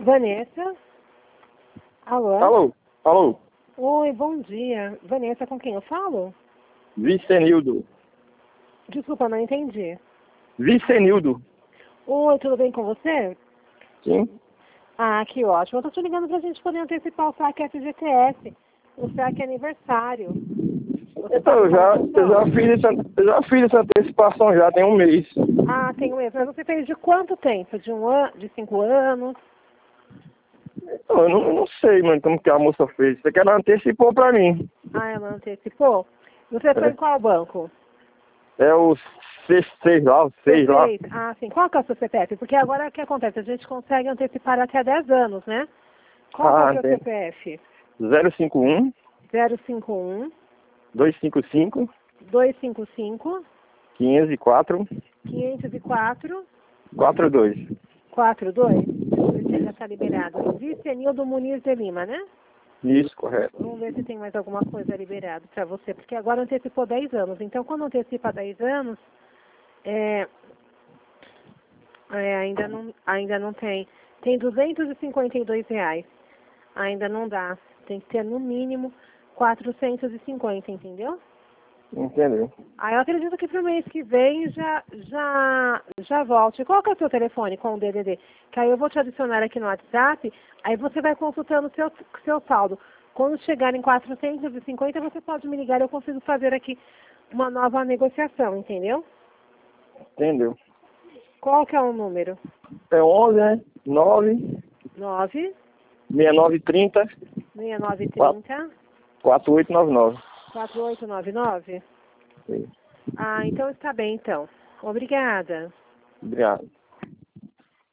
Vanessa? Alô? Alô? Alô? Oi, bom dia. Vanessa, com quem eu falo? Vicenildo. Desculpa, não entendi. Vicenildo. Oi, tudo bem com você? Sim. Ah, que ótimo. Eu tô te ligando pra gente poder antecipar o saque FGTS. O saque aniversário. Você Então, sabe eu já, como eu já funciona? fiz essa antecipação já, tem um mês. Ah, tem mesmo. Mas você fez de quanto tempo? De 1 ano? De 5 anos? Então, eu não sei, mano, como que a moça fez. Você quer ela antecipou pra mim. Ah, ela antecipou? Você foi em qual banco? É o seis lá, o 6 lá. C6. Ah, sim. Qual que é o seu CPF? Porque agora o que acontece? A gente consegue antecipar até 10 anos, né? Qual que é o seu Tem CPF? 051 051 255 255 504 504 42. 42. Deixa eu ver se ainda está liberado. Vicenildo Muniz de Lima, né? Isso, correto. Vamos ver se tem mais alguma coisa liberado para você, porque agora antecipou 10 anos. Então, quando antecipa 10 anos, ainda não tem. Tem R$ 252. Ainda não dá. Tem que ter no mínimo 450, entendeu? Entendeu? Aí eu acredito que pro mês que vem já volte. Qual que é o seu telefone com o DDD? Que aí eu vou te adicionar aqui no WhatsApp, aí você vai consultando o seu saldo. Quando chegar em 450, você pode me ligar, eu consigo fazer aqui uma nova negociação, entendeu? Entendeu? Qual que é o número? É 11, né? 9 9 6930 6930 4899. 4899? Sim. Ah, então está bem, então. Obrigada. Obrigado.